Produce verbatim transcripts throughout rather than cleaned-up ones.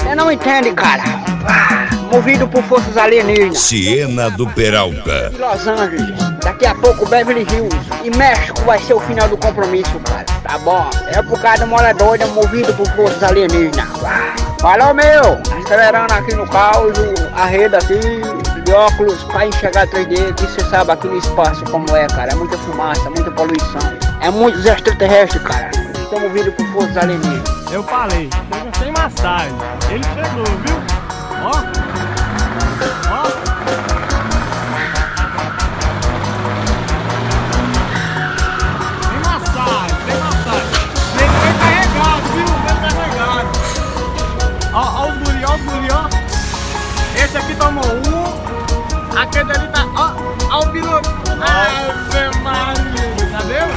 Você não entende, cara. Ah, movido por forças alienígenas. Siena do Peralta. Los Angeles, daqui a pouco Beverly Hills e México vai ser o final do compromisso, cara. Tá bom? É por causa do mola doida movido por forças alienígenas. Ah, falou, meu! Acelerando aqui no caos, a rede aqui de óculos pra enxergar três D, que você sabe aqui no espaço como é, cara. É muita fumaça, muita poluição. É muitos extraterrestres, cara. Estão movidos por forças alienígenas. Eu falei, chega sem massagem. Ele chegou, viu? Ó. Ó. Sem massagem, sem massagem. Vem, vem carregado, viu? Vem carregado. Ó, ó os guri, ó os guri, ó. Esse aqui tomou um. Aquele ali tá, ó. Ó o piloto. Ave Maria, tá vendo?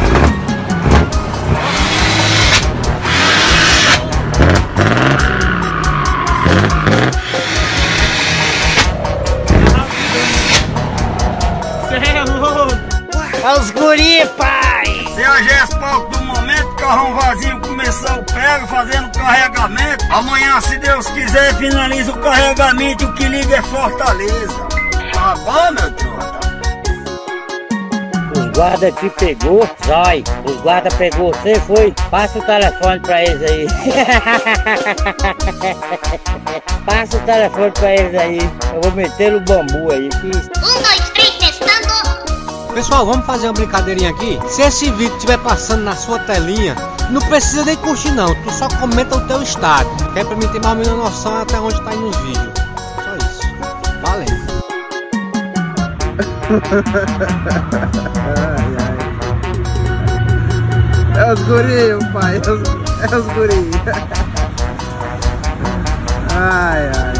Olha os guri, pai! Se hoje é pouco do momento, o carrão vazio começou o pego, fazendo carregamento. Amanhã, se Deus quiser, finaliza o carregamento. O que liga é Fortaleza. Tá bom, meu truta? Os guarda te pegou, zói. Os guarda pegou você, foi? Passa o telefone pra eles aí. Passa o telefone pra eles aí. Eu vou meter no bambu aí. Um, dois, três, testando. Pessoal, vamos fazer uma brincadeirinha aqui? Se esse vídeo estiver passando na sua telinha, não precisa nem curtir não, tu só comenta o teu estado, que é pra mim ter mais ou menos noção até onde tá indo os vídeos. Só isso. Valeu. Ai, ai. É os gurinhos, pai, é os, é os gurinhos. Ai, ai.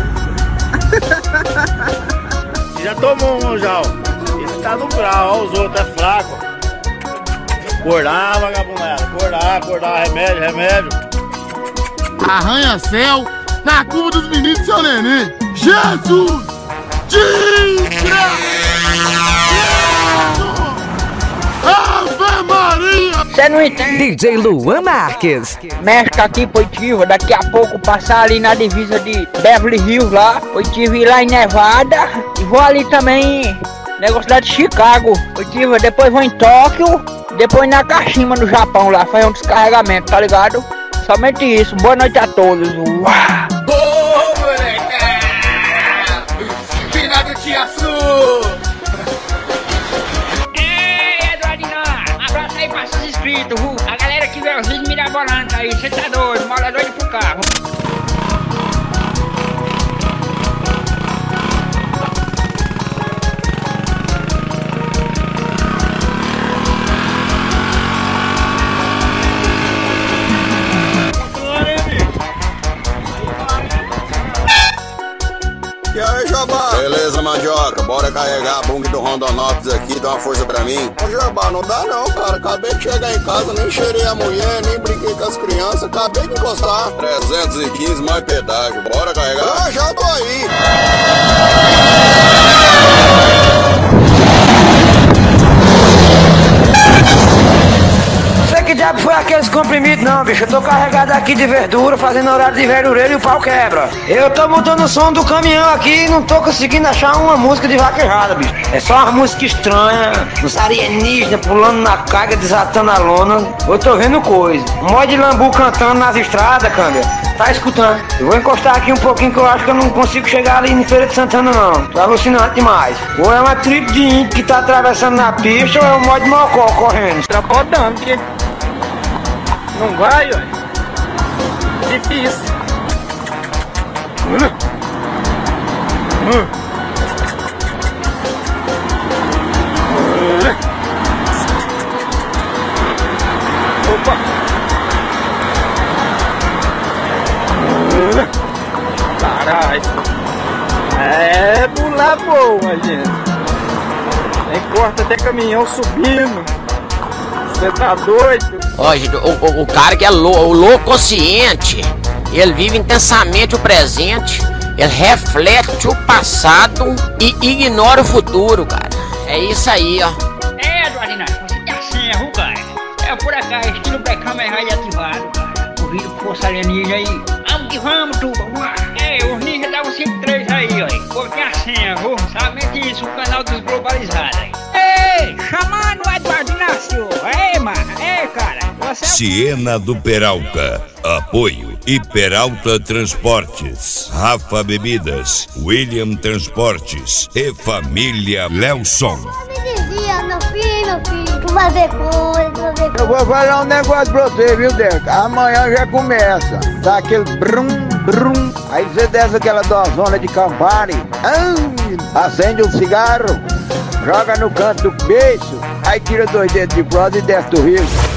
Já tomou um, já, ó. Esse tá no grau, ó, os outros é fraco. Acordar, vagabundada, acordar, acordar, remédio, remédio. Arranha-céu na curva dos meninos, seu neném. Jesus! Jesus! Ave Maria! Você não entende? D J Luan Marques. México aqui, Poitivo, daqui a pouco passar ali na divisa de Beverly Hills lá, Poitivo ir lá em Nevada e vou ali também, negócio lá de Chicago, Poitivo, depois vou em Tóquio, depois na Kashima no Japão lá, fazer um descarregamento, tá ligado? Somente isso, boa noite a todos. Uau! Ô, moleque! Finado Tia Su! Ei, Eduardinho, um abraço aí pra seus inscritos, viu? A galera que vê os vídeos mirabolantes aí, cê tá doido, mola doido pro carro. E aí, Jabá? Beleza, mandioca, bora carregar a bung do Rondonópolis aqui, dá uma força pra mim. Ô, Jabá, não dá não, cara, acabei de chegar em casa, nem cheirei a mulher, nem brinquei com as crianças, acabei de encostar. trezentos e quinze mais pedágio, bora carregar? Ah, já tô aí. Que diabo foi aqueles comprimidos não, bicho? Eu tô carregado aqui de verdura, fazendo horário de verdureiro e o pau quebra. Eu tô mudando o som do caminhão aqui e não tô conseguindo achar uma música de vaquejada, bicho. É só uma música estranha, uns alienígenas pulando na carga, desatando a lona. Eu tô vendo coisa. Um monte de lambu cantando nas estradas, câmbio. Tá escutando? Eu vou encostar aqui um pouquinho que eu acho que eu não consigo chegar ali em Feira de Santana não. Tá alucinante demais. Ou é uma tribo de índio que tá atravessando na pista ou é um monte de mocó correndo. Trapodando, porque... não vai, ué. Difícil. Hum. Hum. Opa. Caralho. É pular boa, gente. Tem corta até caminhão subindo. Você tá doido? Ó, gente, o, o, o cara que é lou, o louco consciente, ele vive intensamente o presente, ele reflete o passado e ignora o futuro, cara. É isso aí, ó. É, Eduardinho, você tá assim, viu, cara? É por acá, estilo Black Hammer ativado, cara. Ouvido força alienígena aí. Vamos que vamos, tuba. É, Siena do Peralta. Apoio e Peralta Transportes, Rafa Bebidas, William Transportes e Família Lelson. Me dizia, meu filho, meu filho, tu vai ver coisa, tu vai ver coisa. Eu vou falar um negócio pra você, viu, Deco? Amanhã já começa. Dá aquele brum, brum. Aí você desce aquela dozona de Campari. Ah, acende um cigarro, joga no canto do beiço, aí tira dois dedos de prosa e desce do rio.